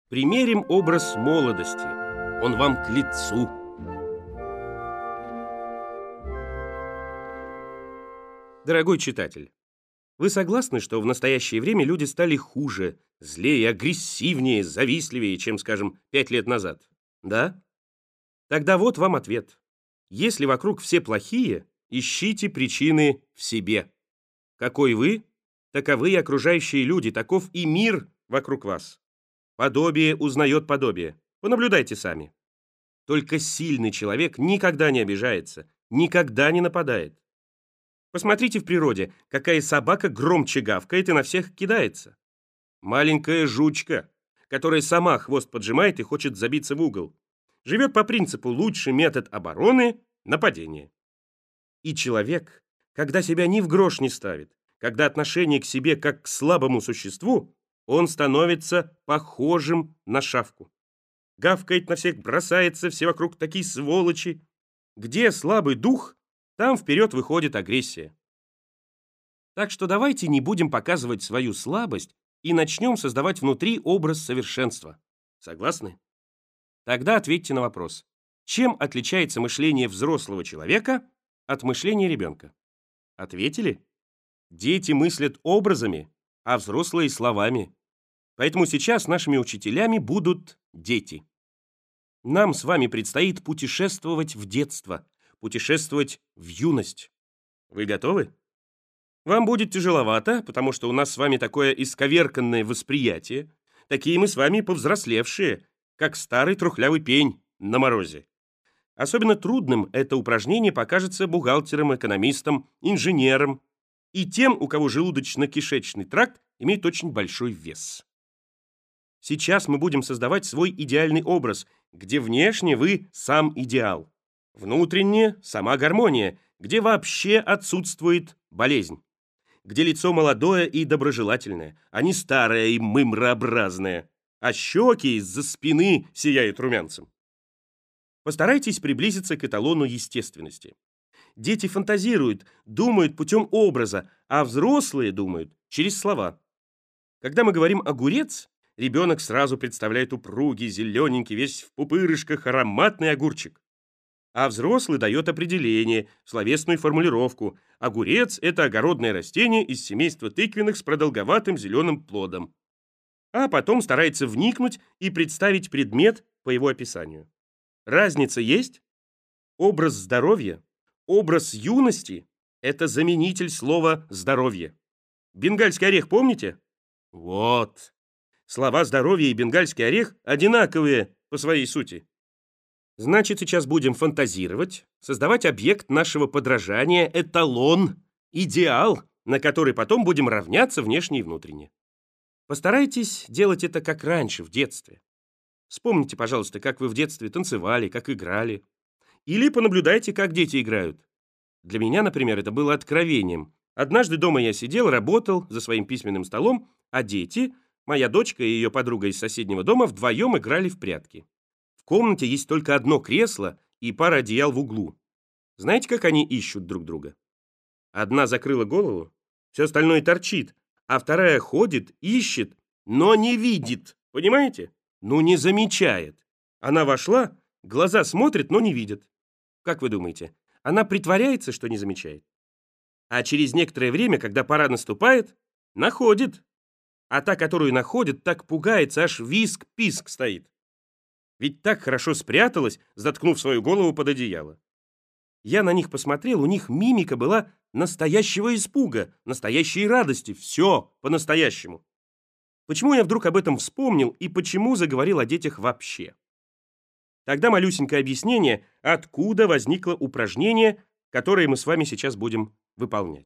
Примерим образ молодости. Он вам к лицу. Дорогой читатель, вы согласны, что в настоящее время люди стали хуже, злее, агрессивнее, завистливее, чем, скажем, 5 лет назад? Да? Тогда вот вам ответ. Если вокруг все плохие, ищите причины в себе. Какой вы, таковы и окружающие люди, таков и мир вокруг вас. Подобие узнает подобие. Понаблюдайте сами. Только сильный человек никогда не обижается, никогда не нападает. Посмотрите в природе, какая собака громче гавкает и на всех кидается. Маленькая жучка, которая сама хвост поджимает и хочет забиться в угол. Живет по принципу «лучший метод обороны– нападение». И человек, когда себя ни в грош не ставит, когда отношение к себе как к слабому существу, он становится похожим на шавку. Гавкает на всех, бросается, все вокруг такие сволочи. Где слабый дух, там вперед выходит агрессия. Так что давайте не будем показывать свою слабость и начнем создавать внутри образ совершенства. Согласны? Тогда ответьте на вопрос. Чем отличается мышление взрослого человека от мышления ребенка? Ответили? Дети мыслят образами, а взрослые словами. Поэтому сейчас нашими учителями будут дети. Нам с вами предстоит путешествовать в детство, путешествовать в юность. Вы готовы? Вам будет тяжеловато, потому что у нас с вами такое исковерканное восприятие. Такие мы с вами повзрослевшие, как старый трухлявый пень на морозе. Особенно трудным это упражнение покажется бухгалтерам, экономистам, инженерам и тем, у кого желудочно-кишечный тракт имеет очень большой вес. Сейчас мы будем создавать свой идеальный образ, где внешне вы сам идеал, внутренне сама гармония, где вообще отсутствует болезнь, где лицо молодое и доброжелательное, а не старое и мымрообразное, а щеки из-за спины сияют румянцем. Постарайтесь приблизиться к эталону естественности. Дети фантазируют, думают путем образа, а взрослые думают через слова. Когда мы говорим «огурец», ребенок сразу представляет упругий, зелененький, весь в пупырышках, ароматный огурчик. А взрослый дает определение, словесную формулировку. Огурец – это огородное растение из семейства тыквенных с продолговатым зеленым плодом. А потом старается вникнуть и представить предмет по его описанию. Разница есть? Образ здоровья, образ юности – это заменитель слова «здоровье». Бенгальский орех помните? Вот. Слова «здоровье» и «бенгальский орех» одинаковые по своей сути. Значит, сейчас будем фантазировать, создавать объект нашего подражания, эталон, идеал, на который потом будем равняться внешне и внутренне. Постарайтесь делать это как раньше, в детстве. Вспомните, пожалуйста, как вы в детстве танцевали, как играли. Или понаблюдайте, как дети играют. Для меня, например, это было откровением. Однажды дома я сидел, работал за своим письменным столом, а дети, моя дочка и ее подруга из соседнего дома, вдвоем играли в прятки. В комнате есть только одно кресло и пара одеял в углу. Знаете, как они ищут друг друга? Одна закрыла голову, все остальное торчит, а вторая ходит, ищет, но не видит. Понимаете? Ну, не замечает. Она вошла, глаза смотрят, но не видят. Как вы думаете, она притворяется, что не замечает? А через некоторое время, когда пора наступает, находит. А та, которую находит, так пугается, аж виск-писк стоит. Ведь так хорошо спряталась, заткнув свою голову под одеяло. Я на них посмотрел, у них мимика была настоящего испуга, настоящей радости, все по-настоящему. Почему я вдруг об этом вспомнил и почему заговорил о детях вообще? Тогда малюсенькое объяснение, откуда возникло упражнение, которое мы с вами сейчас будем выполнять.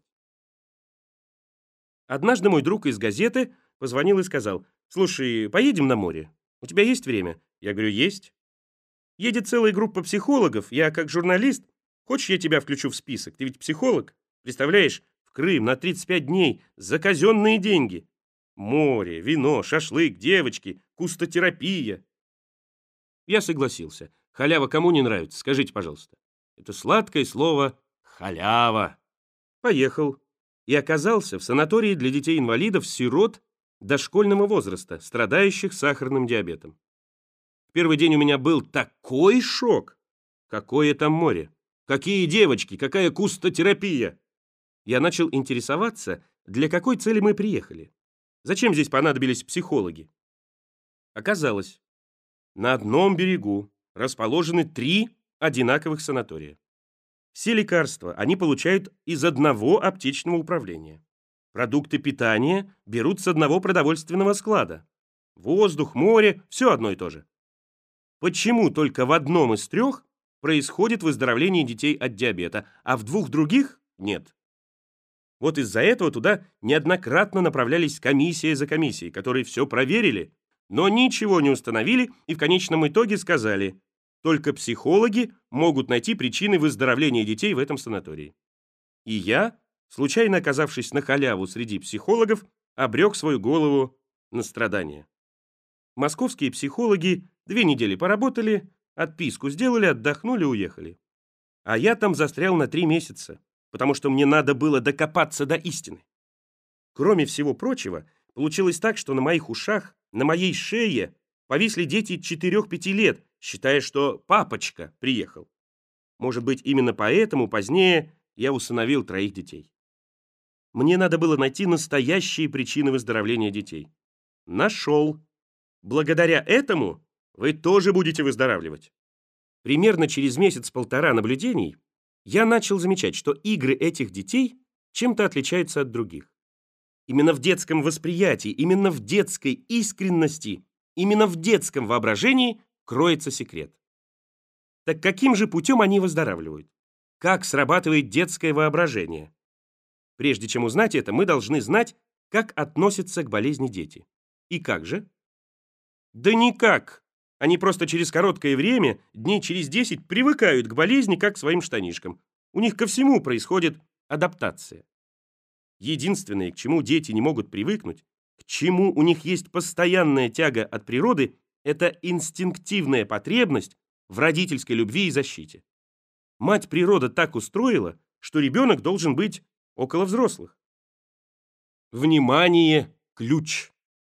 Однажды мой друг из газеты позвонил и сказал: «Слушай, поедем на море? У тебя есть время?» Я говорю: «Есть». «Едет целая группа психологов, я как журналист. Хочешь, я тебя включу в список? Ты ведь психолог. Представляешь, в Крым на 35 дней за казенные деньги. Море, вино, шашлык, девочки, кустотерапия». Я согласился. Халява кому не нравится, скажите, пожалуйста. Это сладкое слово «халява». Поехал. И оказался в санатории для детей-инвалидов, сирот, дошкольного возраста, страдающих сахарным диабетом. В первый день у меня был такой шок. Какое там море? Какие девочки? Какая кустотерапия? Я начал интересоваться, для какой цели мы приехали. Зачем здесь понадобились психологи? Оказалось, на одном берегу расположены 3 одинаковых санатория. Все лекарства они получают из одного аптечного управления. Продукты питания берут с одного продовольственного склада. Воздух, море – все одно и то же. Почему только в одном из 3 происходит выздоровление детей от диабета, а в 2 других – нет? Вот из-за этого туда неоднократно направлялись комиссия за комиссией, которые все проверили, но ничего не установили и в конечном итоге сказали, только психологи могут найти причины выздоровления детей в этом санатории. И я, случайно оказавшись на халяву среди психологов, обрек свою голову на страдания. Московские психологи 2 недели поработали, отписку сделали, отдохнули, уехали. А я там застрял на 3 месяца, потому что мне надо было докопаться до истины. Кроме всего прочего, получилось так, что на моих ушах, на моей шее повисли дети 4-5 лет, считая, что папочка приехал. Может быть, именно поэтому позднее я усыновил 3 детей. Мне надо было найти настоящие причины выздоровления детей. Нашел. Благодаря этому вы тоже будете выздоравливать. Примерно через месяц-полтора наблюдений я начал замечать, что игры этих детей чем-то отличаются от других. Именно в детском восприятии, именно в детской искренности, именно в детском воображении кроется секрет. Так каким же путем они выздоравливают? Как срабатывает детское воображение? Прежде чем узнать это, мы должны знать, как относятся к болезни дети. И как же? Да никак. Они просто через короткое время, дней через 10, привыкают к болезни, как к своим штанишкам. У них ко всему происходит адаптация. Единственное, к чему дети не могут привыкнуть, к чему у них есть постоянная тяга от природы, это инстинктивная потребность в родительской любви и защите. Мать природа так устроила, что ребенок должен быть около взрослых. Внимание – ключ.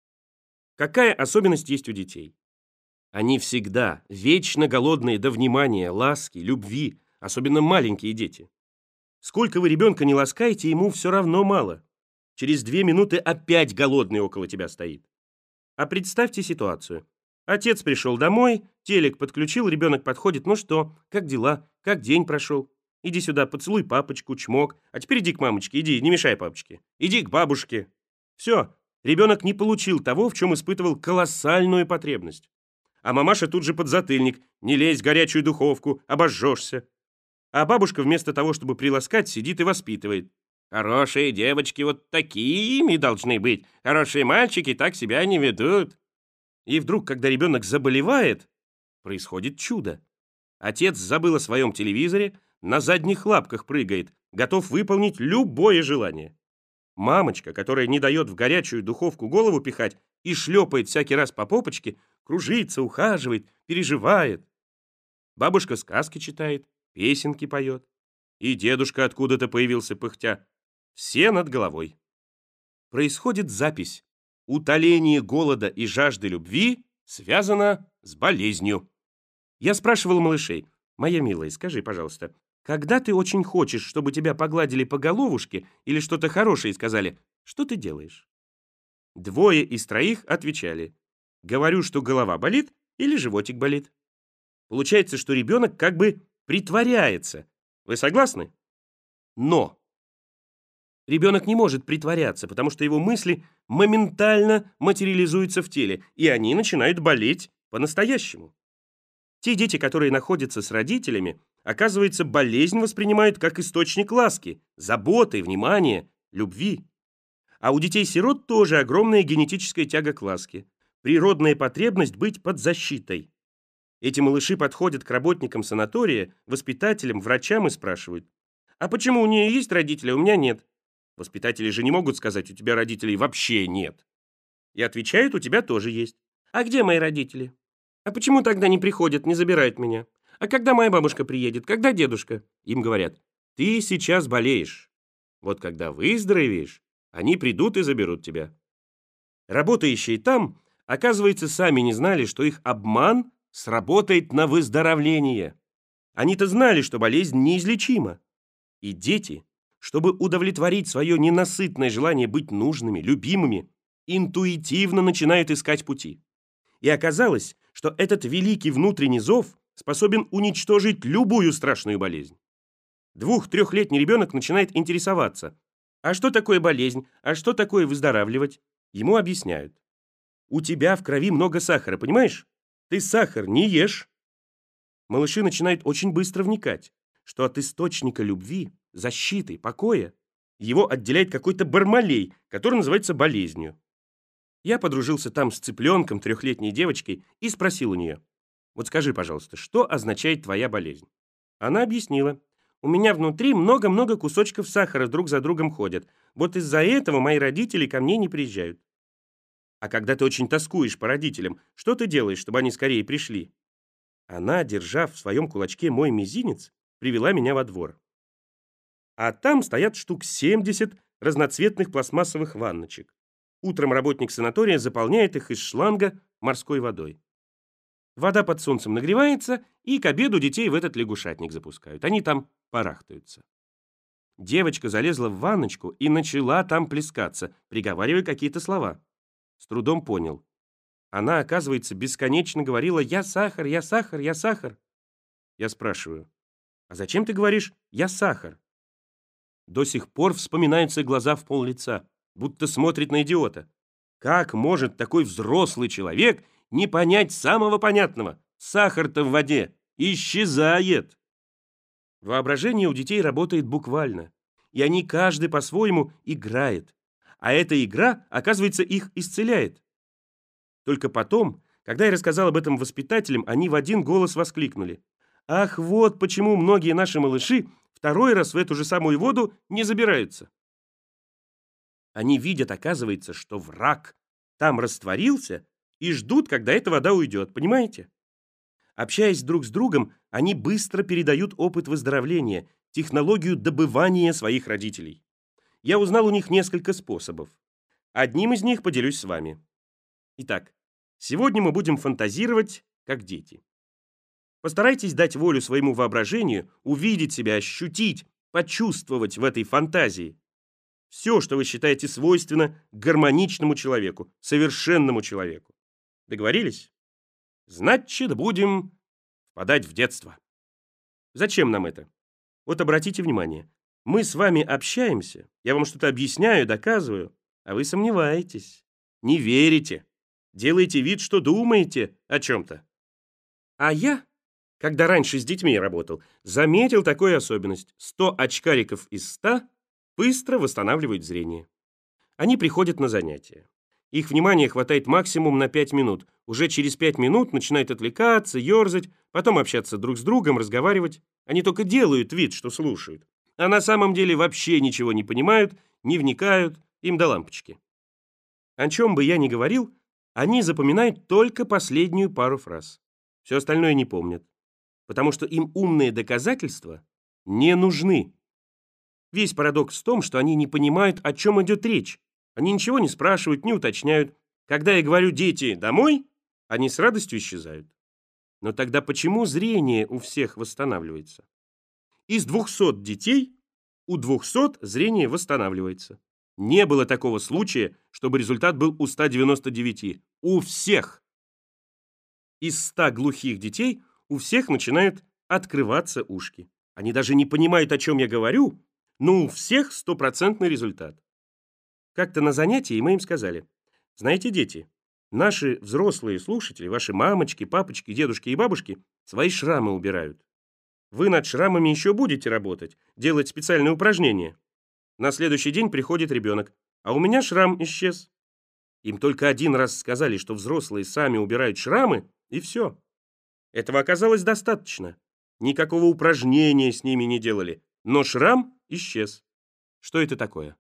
Какая особенность есть у детей? Они всегда вечно голодные до внимания, ласки, любви, особенно маленькие дети. Сколько вы ребенка не ласкаете, ему все равно мало. Через 2 минуты опять голодный около тебя стоит. А представьте ситуацию. Отец пришел домой, телек подключил, ребенок подходит. Ну что, как дела? Как день прошел? Иди сюда, поцелуй папочку, чмок. А теперь иди к мамочке, иди, не мешай папочке. Иди к бабушке. Все, ребенок не получил того, в чем испытывал колоссальную потребность. А мамаша тут же подзатыльник. Не лезь в горячую духовку, обожжешься. А бабушка вместо того, чтобы приласкать, сидит и воспитывает. Хорошие девочки вот такими должны быть. Хорошие мальчики так себя не ведут. И вдруг, когда ребенок заболевает, происходит чудо. Отец забыл о своем телевизоре, на задних лапках прыгает, готов выполнить любое желание. Мамочка, которая не дает в горячую духовку голову пихать и шлепает всякий раз по попочке, кружится, ухаживает, переживает. Бабушка сказки читает, песенки поет. И дедушка откуда-то появился пыхтя. Все над головой. Происходит запись. Утоление голода и жажды любви связано с болезнью. Я спрашивал малышей: «Моя милая, скажи, пожалуйста, когда ты очень хочешь, чтобы тебя погладили по головушке или что-то хорошее сказали, что ты делаешь?» 2 из 3 отвечали: «Говорю, что голова болит или животик болит». Получается, что ребенок как бы притворяется. Вы согласны? Но ребенок не может притворяться, потому что его мысли моментально материализуются в теле, и они начинают болеть по-настоящему. Те дети, которые находятся с родителями, оказывается, болезнь воспринимают как источник ласки, заботы, внимания, любви. А у детей-сирот тоже огромная генетическая тяга к ласке, природная потребность быть под защитой. Эти малыши подходят к работникам санатория, воспитателям, врачам и спрашивают: «А почему у нее есть родители, а у меня нет?» Воспитатели же не могут сказать: «У тебя родителей вообще нет». И отвечают: «У тебя тоже есть». «А где мои родители? А почему тогда не приходят, не забирают меня? А когда моя бабушка приедет? Когда дедушка?» Им говорят: «Ты сейчас болеешь. Вот когда выздоровеешь, они придут и заберут тебя». Работающие там, оказывается, сами не знали, что их обман сработает на выздоровление. Они-то знали, что болезнь неизлечима. И дети, чтобы удовлетворить свое ненасытное желание быть нужными, любимыми, интуитивно начинают искать пути. И оказалось, что этот великий внутренний зов способен уничтожить любую страшную болезнь. 2-3-летний ребенок начинает интересоваться. А что такое болезнь? А что такое выздоравливать? Ему объясняют. У тебя в крови много сахара, понимаешь? Ты сахар не ешь. Малыши начинают очень быстро вникать, что от источника любви, защиты, покоя его отделяет какой-то бармалей, который называется болезнью. Я подружился там с цыпленком, 3-летней девочкой, и спросил у нее: вот скажи, пожалуйста, что означает твоя болезнь? Она объяснила: у меня внутри много-много кусочков сахара друг за другом ходят. Вот из-за этого мои родители ко мне не приезжают. А когда ты очень тоскуешь по родителям, что ты делаешь, чтобы они скорее пришли? Она, держа в своем кулачке мой мизинец, привела меня во двор. А там стоят штук 70 разноцветных пластмассовых ванночек. Утром работник санатория заполняет их из шланга морской водой. Вода под солнцем нагревается, и к обеду детей в этот лягушатник запускают. Они там барахтаются. Девочка залезла в ванночку и начала там плескаться, приговаривая какие-то слова. С трудом понял. Она, оказывается, бесконечно говорила: «Я сахар, я сахар, я сахар». Я спрашиваю: «А зачем ты говоришь «я сахар»?» До сих пор вспоминаются глаза в пол лица, будто смотрит на идиота. Как может такой взрослый человек не понять самого понятного? Сахар-то в воде исчезает. Воображение у детей работает буквально, и они каждый по-своему играет. А эта игра, оказывается, их исцеляет. Только потом, когда я рассказал об этом воспитателям, они в один голос воскликнули: «Ах, вот почему многие наши малыши второй раз в эту же самую воду не забираются». Они видят, оказывается, что враг там растворился и ждут, когда эта вода уйдет, понимаете? Общаясь друг с другом, они быстро передают опыт выздоровления, технологию добывания своих родителей. Я узнал у них несколько способов. Одним из них поделюсь с вами. Итак, сегодня мы будем фантазировать, как дети. Постарайтесь дать волю своему воображению, увидеть себя, ощутить, почувствовать в этой фантазии все, что вы считаете свойственно гармоничному человеку, совершенному человеку. Договорились? Значит, будем впадать в детство. Зачем нам это? Вот обратите внимание. Мы с вами общаемся, я вам что-то объясняю, доказываю, а вы сомневаетесь, не верите, делаете вид, что думаете о чем-то. А я, когда раньше с детьми работал, заметил такую особенность. 100 очкариков из 100 быстро восстанавливают зрение. Они приходят на занятия. Их внимание хватает максимум на 5 минут. Уже через 5 минут начинают отвлекаться, ерзать, потом общаться друг с другом, разговаривать. Они только делают вид, что слушают. А на самом деле вообще ничего не понимают, не вникают, им до лампочки. О чем бы я ни говорил, они запоминают только последнюю пару фраз. Все остальное не помнят. Потому что им умные доказательства не нужны. Весь парадокс в том, что они не понимают, о чем идет речь. Они ничего не спрашивают, не уточняют. Когда я говорю «дети, домой», они с радостью исчезают. Но тогда почему зрение у всех восстанавливается? Из 200 детей у 200 зрение восстанавливается. Не было такого случая, чтобы результат был у 199. У всех. Из 100 глухих детей у всех начинают открываться ушки. Они даже не понимают, о чем я говорю, но у всех 100% результат. Как-то на занятии мы им сказали: знаете, дети, наши взрослые слушатели, ваши мамочки, папочки, дедушки и бабушки свои шрамы убирают. Вы над шрамами еще будете работать, делать специальные упражнения. На следующий день приходит ребенок, а у меня шрам исчез. Им только один раз сказали, что взрослые сами убирают шрамы, и все. Этого оказалось достаточно. Никакого упражнения с ними не делали, но шрам исчез. Что это такое?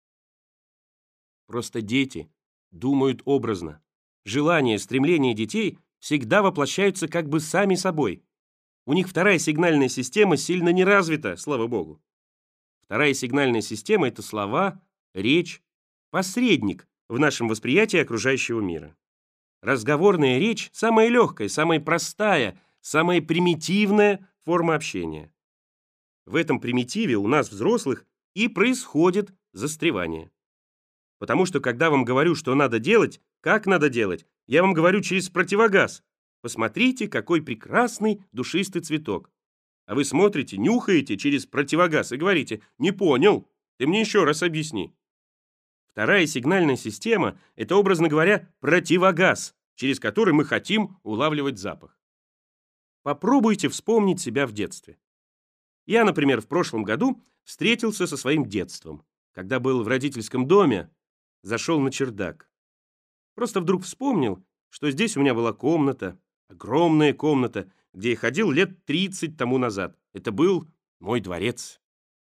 Просто дети думают образно. Желания, стремления детей всегда воплощаются как бы сами собой. У них вторая сигнальная система сильно не развита, слава богу. Вторая сигнальная система — это слова, речь, посредник в нашем восприятии окружающего мира. Разговорная речь – самая легкая, самая простая, самая примитивная форма общения. В этом примитиве у нас, взрослых, и происходит застревание. Потому что, когда вам говорю, что надо делать, как надо делать, я вам говорю через противогаз. Посмотрите, какой прекрасный душистый цветок. А вы смотрите, нюхаете через противогаз и говорите: «Не понял, ты мне еще раз объясни». Вторая сигнальная система – это, образно говоря, противогаз, через который мы хотим улавливать запах. Попробуйте вспомнить себя в детстве. Я, например, в прошлом году встретился со своим детством, когда был в родительском доме, зашел на чердак. Просто вдруг вспомнил, что здесь у меня была комната, огромная комната, где я ходил лет 30 тому назад. Это был мой дворец.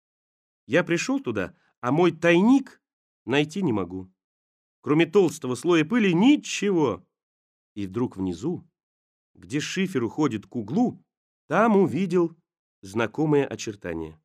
Я пришел туда, а мой тайник найти не могу. Кроме толстого слоя пыли ничего. И вдруг внизу, где шифер уходит к углу, там увидел знакомое очертание.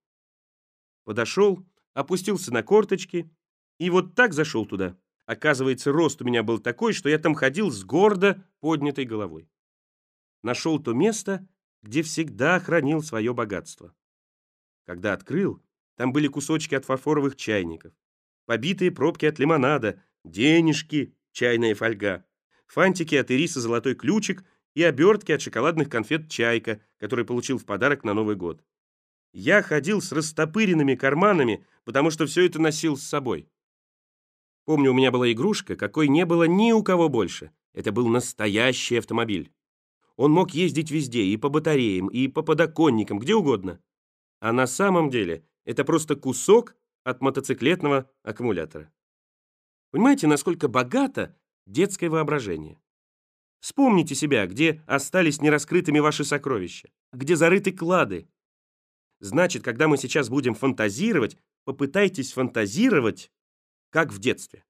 Подошел, опустился на корточки и вот так зашел туда. Оказывается, рост у меня был такой, что я там ходил с гордо поднятой головой. Нашел то место, где всегда хранил свое богатство. Когда открыл, там были кусочки от фарфоровых чайников, побитые пробки от лимонада, денежки, чайная фольга, фантики от ириса «Золотой ключик» и обертки от шоколадных конфет «Чайка», которые получил в подарок на Новый год. Я ходил с растопыренными карманами, потому что все это носил с собой. Помню, у меня была игрушка, какой не было ни у кого больше. Это был настоящий автомобиль. Он мог ездить везде, и по батареям, и по подоконникам, где угодно. А на самом деле это просто кусок от мотоциклетного аккумулятора. Понимаете, насколько богато детское воображение? Вспомните себя, где остались нераскрытыми ваши сокровища, где зарыты клады. Значит, когда мы сейчас будем фантазировать, попытайтесь фантазировать, как в детстве.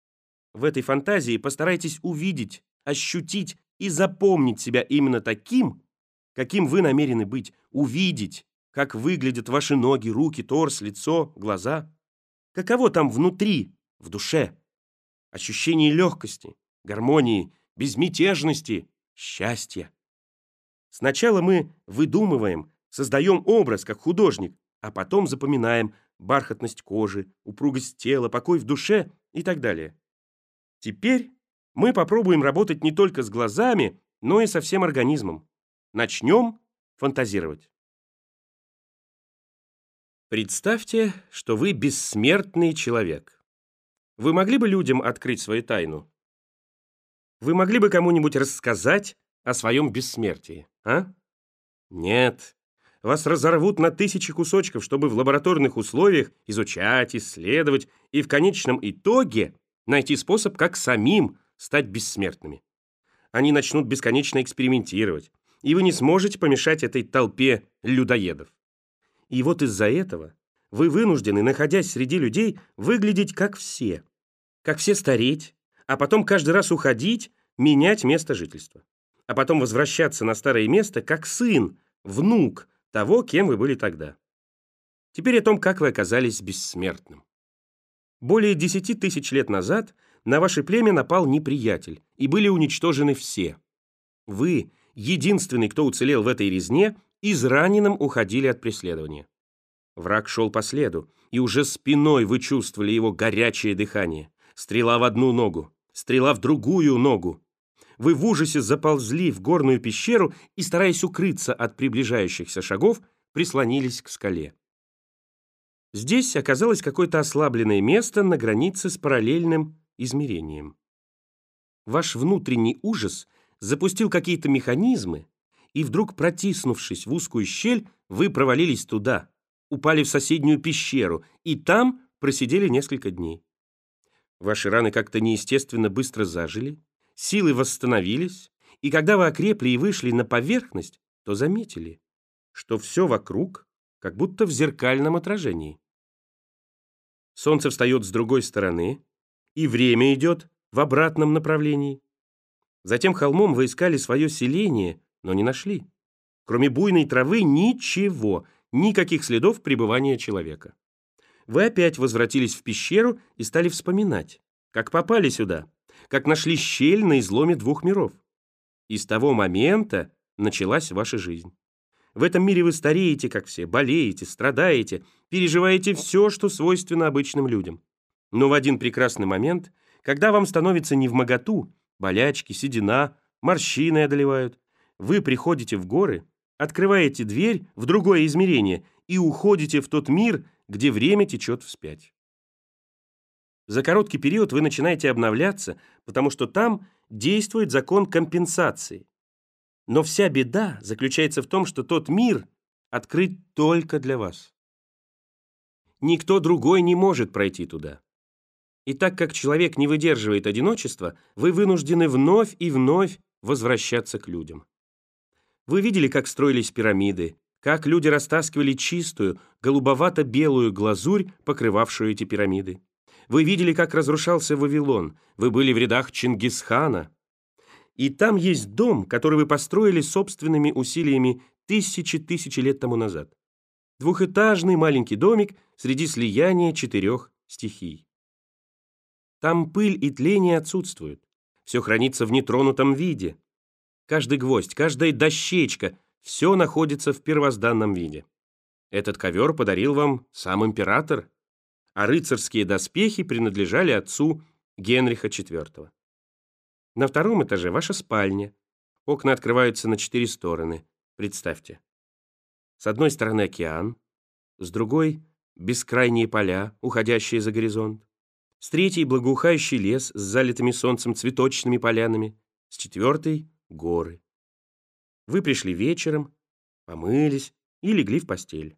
В этой фантазии постарайтесь увидеть, ощутить и запомнить себя именно таким, каким вы намерены быть, увидеть, как выглядят ваши ноги, руки, торс, лицо, глаза. Каково там внутри, в душе? Ощущение легкости, гармонии, безмятежности, счастья. Сначала мы выдумываем, создаем образ, как художник, а потом запоминаем бархатность кожи, упругость тела, покой в душе и так далее. Теперь мы попробуем работать не только с глазами, но и со всем организмом. Начнем фантазировать. Представьте, что вы бессмертный человек. Вы могли бы людям открыть свою тайну? Вы могли бы кому-нибудь рассказать о своем бессмертии, а? Нет. Вас разорвут на тысячи кусочков, чтобы в лабораторных условиях изучать, исследовать и в конечном итоге найти способ, как самим стать бессмертными. Они начнут бесконечно экспериментировать, и вы не сможете помешать этой толпе людоедов. И вот из-за этого вы вынуждены, находясь среди людей, выглядеть как все стареть, а потом каждый раз уходить, менять место жительства, а потом возвращаться на старое место как сын, внук того, кем вы были тогда. Теперь о том, как вы оказались бессмертным. Более 10 тысяч лет назад на ваше племя напал неприятель, и были уничтожены все. Вы, единственный, кто уцелел в этой резне, израненным уходили от преследования. Враг шел по следу, и уже спиной вы чувствовали его горячее дыхание. Стрела в одну ногу, стрела в другую ногу. Вы в ужасе заползли в горную пещеру и, стараясь укрыться от приближающихся шагов, прислонились к скале. Здесь оказалось какое-то ослабленное место на границе с параллельным измерением. Ваш внутренний ужас запустил какие-то механизмы, и вдруг, протиснувшись в узкую щель, вы провалились туда, упали в соседнюю пещеру, и там просидели несколько дней. Ваши раны как-то неестественно быстро зажили, силы восстановились, и когда вы окрепли и вышли на поверхность, то заметили, что все вокруг как будто в зеркальном отражении. Солнце встает с другой стороны, и время идет в обратном направлении. Затем холмом вы искали свое селение, но не нашли. Кроме буйной травы ничего, никаких следов пребывания человека. Вы опять возвратились в пещеру и стали вспоминать. Как попали сюда, как нашли щель на изломе двух миров. И с того момента началась ваша жизнь. В этом мире вы стареете, как все, болеете, страдаете, переживаете все, что свойственно обычным людям. Но в один прекрасный момент, когда вам становится невмоготу, болячки, седина, морщины одолевают, вы приходите в горы, открываете дверь в другое измерение и уходите в тот мир, где время течет вспять. За короткий период вы начинаете обновляться, потому что там действует закон компенсации. Но вся беда заключается в том, что тот мир открыт только для вас. Никто другой не может пройти туда. И так как человек не выдерживает одиночества, вы вынуждены вновь и вновь возвращаться к людям. Вы видели, как строились пирамиды, как люди растаскивали чистую, голубовато-белую глазурь, покрывавшую эти пирамиды. Вы видели, как разрушался Вавилон, вы были в рядах Чингисхана. И там есть дом, который вы построили собственными усилиями тысячи лет тому назад. Двухэтажный маленький домик среди слияния 4 стихий. Там пыль и тление отсутствуют. Все хранится в нетронутом виде. Каждый гвоздь, каждая дощечка, все находится в первозданном виде. Этот ковер подарил вам сам император, а рыцарские доспехи принадлежали отцу Генриха IV. На 2-м этаже ваша спальня. Окна открываются на 4 стороны. Представьте. С одной стороны океан, с другой — бескрайние поля, уходящие за горизонт, с третьей — благоухающий лес с залитыми солнцем цветочными полянами, с 4-й — горы. Вы пришли вечером, помылись и легли в постель.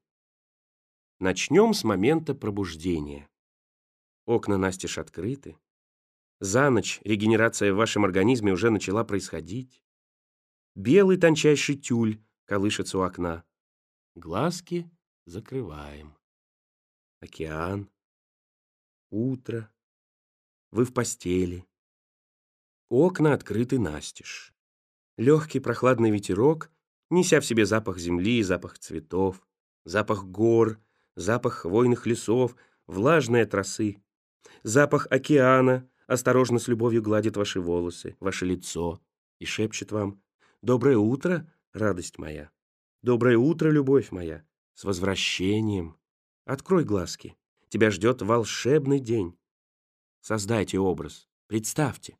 Начнем с момента пробуждения. Окна настежь открыты. За ночь регенерация в вашем организме уже начала происходить. Белый тончайший тюль колышется у окна. Глазки закрываем. Океан. Утро. Вы в постели. Окна открыты настежь. Легкий прохладный ветерок, неся в себе запах земли, запах цветов, запах гор, запах хвойных лесов, влажные от росы, запах океана, осторожно с любовью гладит ваши волосы, ваше лицо и шепчет вам: «Доброе утро, радость моя! Доброе утро, любовь моя! С возвращением! Открой глазки! Тебя ждет волшебный день!» Создайте образ, представьте.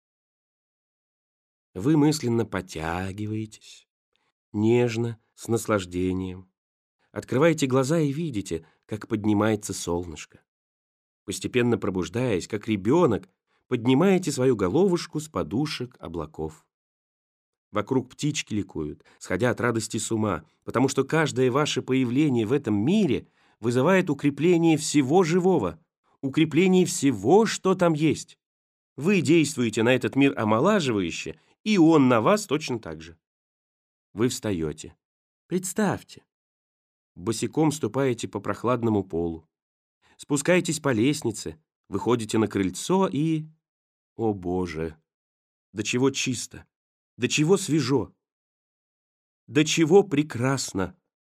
Вы мысленно потягиваетесь, нежно, с наслаждением. Открываете глаза и видите, как поднимается солнышко. Постепенно пробуждаясь, как ребенок, поднимаете свою головушку с подушек облаков. Вокруг птички ликуют, сходя от радости с ума, потому что каждое ваше появление в этом мире вызывает укрепление всего живого, укрепление всего, что там есть. Вы действуете на этот мир омолаживающе, и он на вас точно так же. Вы встаете. Представьте. Босиком ступаете по прохладному полу. Спускаетесь по лестнице, выходите на крыльцо и... О, Боже! До чего чисто! До чего свежо! До чего прекрасно!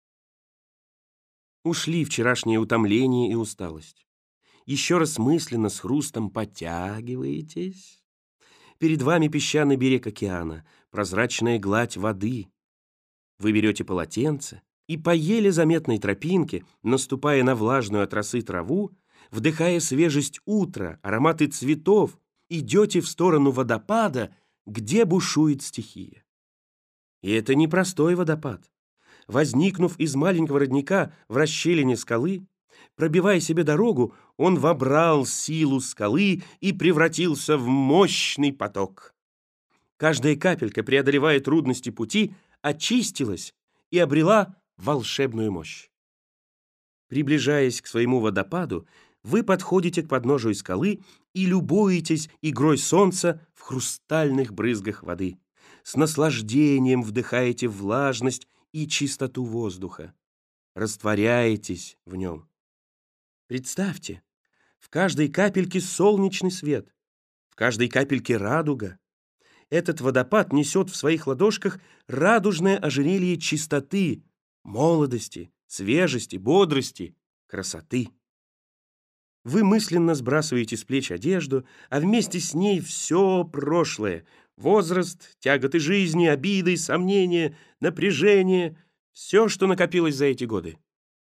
Ушли вчерашнее утомление и усталость. Еще раз мысленно с хрустом подтягиваетесь. Перед вами песчаный берег океана, прозрачная гладь воды. Вы берете полотенце и по еле заметной тропинке, наступая на влажную от росы траву, вдыхая свежесть утра, ароматы цветов, идете в сторону водопада, где бушует стихия. И это не простой водопад. Возникнув из маленького родника в расщелине скалы, пробивая себе дорогу, он вобрал силу скалы и превратился в мощный поток. Каждая капелька, преодолевая трудности пути, очистилась и обрела волшебную мощь. Приближаясь к своему водопаду, вы подходите к подножию скалы и любуетесь игрой солнца в хрустальных брызгах воды. С наслаждением вдыхаете влажность и чистоту воздуха. Растворяетесь в нем. Представьте, в каждой капельке солнечный свет, в каждой капельке радуга. Этот водопад несет в своих ладошках радужное ожерелье чистоты, молодости, свежести, бодрости, красоты. Вы мысленно сбрасываете с плеч одежду, а вместе с ней все прошлое. Возраст, тяготы жизни, обиды, сомнения, напряжение. Все, что накопилось за эти годы.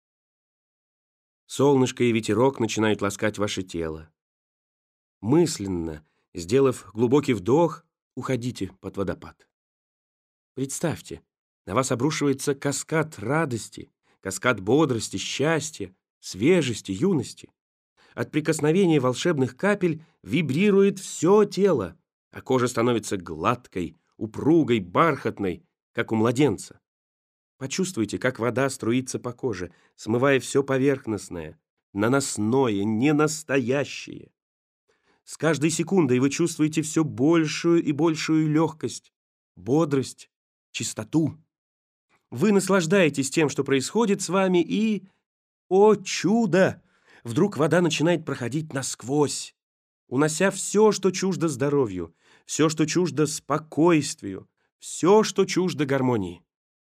Солнышко и ветерок начинают ласкать ваше тело. Мысленно, сделав глубокий вдох, уходите под водопад. Представьте, на вас обрушивается каскад радости, каскад бодрости, счастья, свежести, юности. От прикосновения волшебных капель вибрирует все тело, а кожа становится гладкой, упругой, бархатной, как у младенца. Почувствуйте, как вода струится по коже, смывая все поверхностное, наносное, ненастоящее. С каждой секундой вы чувствуете все большую и большую легкость, бодрость, чистоту. Вы наслаждаетесь тем, что происходит с вами, и, о чудо, вдруг вода начинает проходить насквозь, унося все, что чуждо здоровью, все, что чуждо спокойствию, все, что чуждо гармонии.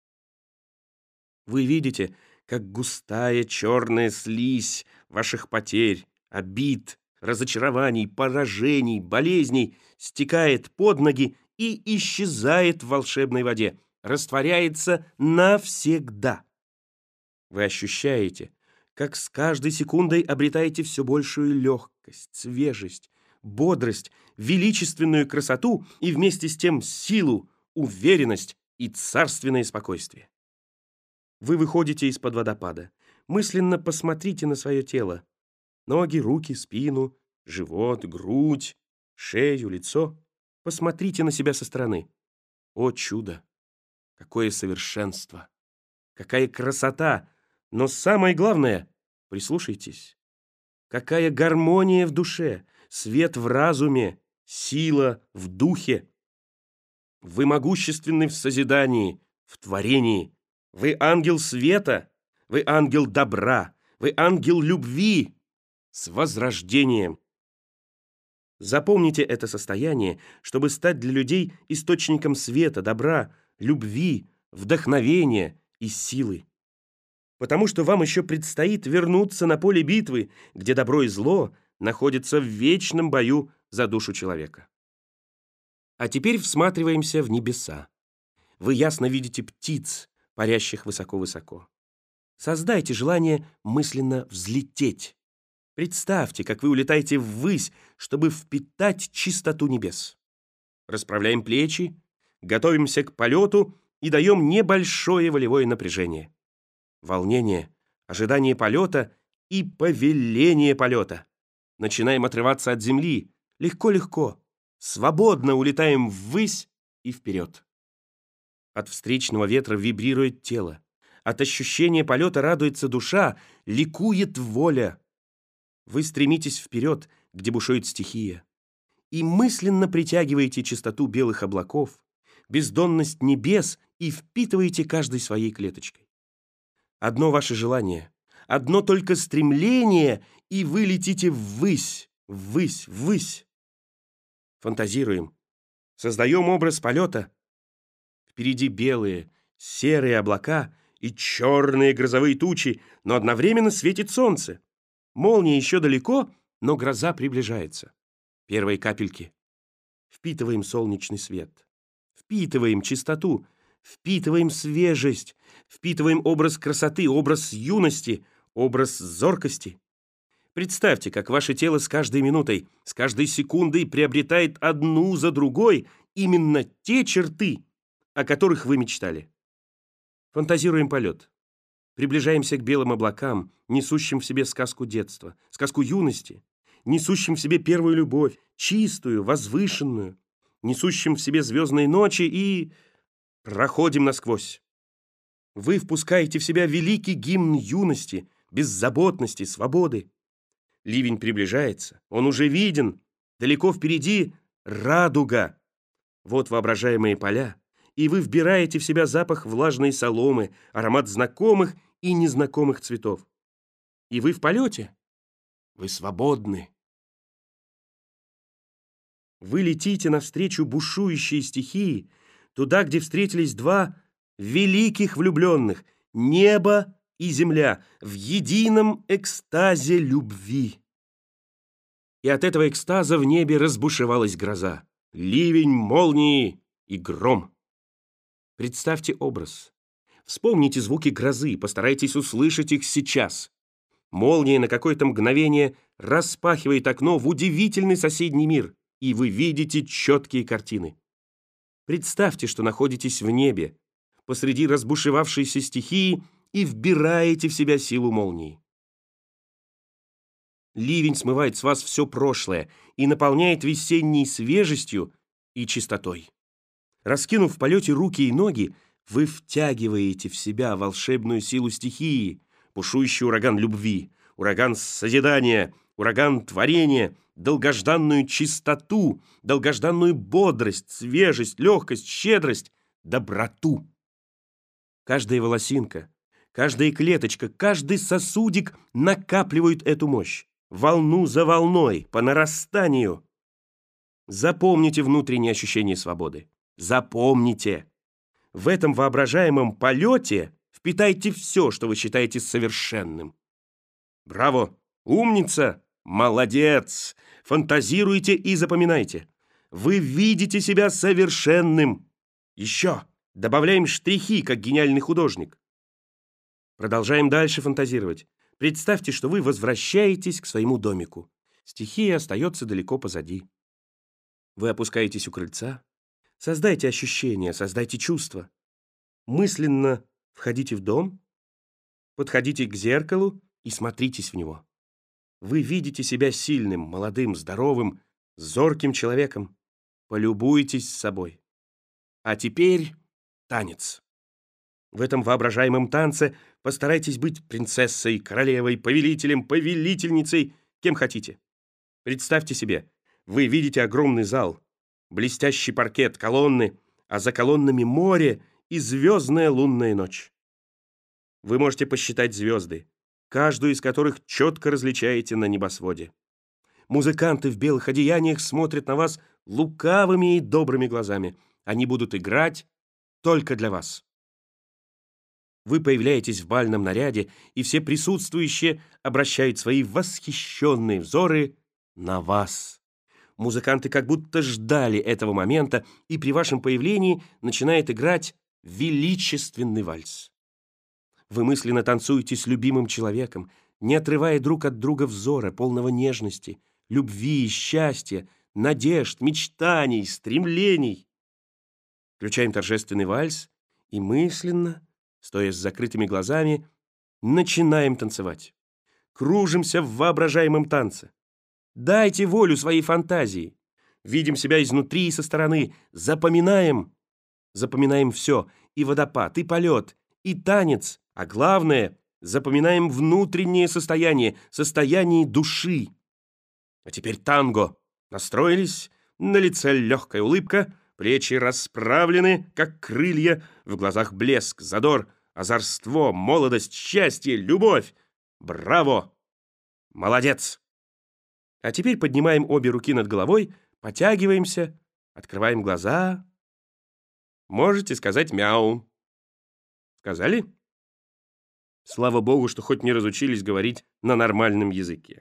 Вы видите, как густая черная слизь ваших потерь, обид, разочарований, поражений, болезней стекает под ноги и исчезает в волшебной воде, растворяется навсегда. Вы ощущаете, как с каждой секундой обретаете все большую легкость, свежесть, бодрость, величественную красоту и вместе с тем силу, уверенность и царственное спокойствие. Вы выходите из-под водопада. Мысленно посмотрите на свое тело. Ноги, руки, спину, живот, грудь, шею, лицо. Посмотрите на себя со стороны. О чудо! Какое совершенство! Какая красота! Но самое главное, прислушайтесь. Какая гармония в душе, свет в разуме, сила в духе. Вы могущественны в созидании, в творении. Вы ангел света, вы ангел добра, вы ангел любви с возрождением. Запомните это состояние, чтобы стать для людей источником света, добра, любви, вдохновения и силы. Потому что вам еще предстоит вернуться на поле битвы, где добро и зло находятся в вечном бою за душу человека. А теперь всматриваемся в небеса. Вы ясно видите птиц, парящих высоко-высоко. Создайте желание мысленно взлететь. Представьте, как вы улетаете ввысь, чтобы впитать чистоту небес. Расправляем плечи, готовимся к полету и даем небольшое волевое напряжение. Волнение, ожидание полета и повеление полета. Начинаем отрываться от земли, легко-легко, свободно улетаем ввысь и вперед. От встречного ветра вибрирует тело. От ощущения полета радуется душа, ликует воля. Вы стремитесь вперед, где бушует стихия, и мысленно притягиваете чистоту белых облаков, бездонность небес и впитываете каждой своей клеточкой. Одно ваше желание, одно только стремление, и вы летите ввысь, ввысь, ввысь. Фантазируем, создаем образ полета. Впереди белые, серые облака и черные грозовые тучи, но одновременно светит солнце. Молния еще далеко, но гроза приближается. Первые капельки. Впитываем солнечный свет. Впитываем чистоту. Впитываем свежесть. Впитываем образ красоты, образ юности, образ зоркости. Представьте, как ваше тело с каждой минутой, с каждой секундой приобретает одну за другой именно те черты, о которых вы мечтали. Фантазируем полет. Приближаемся к белым облакам, несущим в себе сказку детства, сказку юности, несущим в себе первую любовь, чистую, возвышенную, несущим в себе звездные ночи и проходим насквозь. Вы впускаете в себя великий гимн юности, беззаботности, свободы. Ливень приближается, он уже виден, далеко впереди радуга. Вот воображаемые поля, и вы вбираете в себя запах влажной соломы, аромат знакомых и незнакомых цветов. И вы в полете. Вы свободны. Вы летите навстречу бушующей стихии, туда, где встретились два великих влюбленных, небо и земля, в едином экстазе любви. и от этого экстаза в небе разбушевалась гроза. Ливень, молнии и гром. Представьте образ. Вспомните звуки грозы, постарайтесь услышать их сейчас. Молния на какое-то мгновение распахивает окно в удивительный соседний мир, и вы видите четкие картины. Представьте, что находитесь в небе, посреди разбушевавшейся стихии и вбираете в себя силу молнии. Ливень смывает с вас все прошлое и наполняет весенней свежестью и чистотой. Раскинув в полете руки и ноги, вы втягиваете в себя волшебную силу стихии, бушующий ураган любви, ураган созидания, ураган творения, долгожданную чистоту, долгожданную бодрость, свежесть, легкость, щедрость, доброту. Каждая волосинка, каждая клеточка, каждый сосудик накапливают эту мощь, волну за волной, по нарастанию. Запомните внутреннее ощущение свободы. Запомните. В этом воображаемом полете впитайте все, что вы считаете совершенным. Браво! Умница! Молодец! Фантазируйте и запоминайте. Вы видите себя совершенным. Еще! Добавляем штрихи, как гениальный художник. Продолжаем дальше фантазировать. Представьте, что вы возвращаетесь к своему домику. Стихия остается далеко позади. Вы опускаетесь у крыльца. Создайте ощущения, создайте чувства. Мысленно входите в дом, подходите к зеркалу и смотритесь в него. Вы видите себя сильным, молодым, здоровым, зорким человеком. Полюбуйтесь собой. А теперь танец. В этом воображаемом танце постарайтесь быть принцессой, королевой, повелителем, повелительницей, кем хотите. Представьте себе, вы видите огромный зал, блестящий паркет, колонны, а за колоннами море и звездная лунная ночь. Вы можете посчитать звезды, каждую из которых четко различаете на небосводе. Музыканты в белых одеяниях смотрят на вас лукавыми и добрыми глазами. Они будут играть только для вас. Вы появляетесь в бальном наряде, и все присутствующие обращают свои восхищенные взоры на вас. Музыканты как будто ждали этого момента, и при вашем появлении начинает играть величественный вальс. Вы мысленно танцуете с любимым человеком, не отрывая друг от друга взора, полного нежности, любви, счастья, надежд, мечтаний, стремлений. Включаем торжественный вальс и мысленно, стоя с закрытыми глазами, начинаем танцевать. Кружимся в воображаемом танце. Дайте волю своей фантазии. Видим себя изнутри и со стороны. Запоминаем все. И водопад, и полет, и танец. А главное, запоминаем внутреннее состояние души. А теперь танго. Настроились, на лице легкая улыбка, плечи расправлены, как крылья, в глазах блеск, задор, озорство, молодость, счастье, любовь. Браво! Молодец! А теперь поднимаем обе руки над головой, потягиваемся, открываем глаза. Можете сказать мяу. Сказали? Слава Богу, что хоть не разучились говорить на нормальном языке.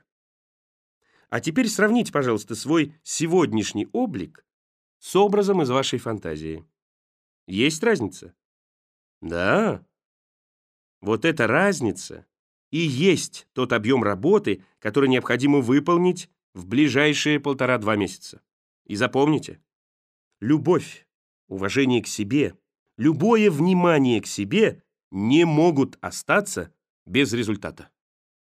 А теперь сравните, пожалуйста, свой сегодняшний облик с образом из вашей фантазии. Есть разница? Да. Вот эта разница и есть тот объем работы, который необходимо выполнить в ближайшие 1,5-2 месяца. И запомните, любовь, уважение к себе, любое внимание к себе не могут остаться без результата.